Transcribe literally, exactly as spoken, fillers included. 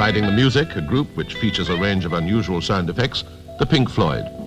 Providing the music, a group which features a range of unusual sound effects, the Pink Floyd.